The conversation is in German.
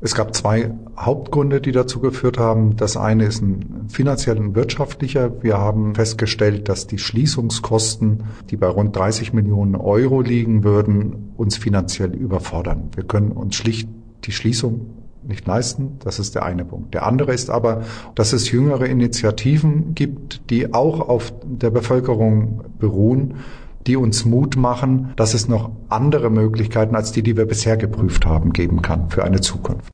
Es gab zwei Hauptgründe, die dazu geführt haben. Das eine ist ein finanziell und wirtschaftlicher. Wir haben festgestellt, dass die Schließungskosten, die bei rund 30 Millionen Euro liegen würden, uns finanziell überfordern. Wir können uns schlicht die Schließung nicht leisten. Das ist der eine Punkt. Der andere ist aber, dass es jüngere Initiativen gibt, die auch auf der Bevölkerung beruhen, die uns Mut machen, dass es noch andere Möglichkeiten als die wir bisher geprüft haben, geben kann für eine Zukunft.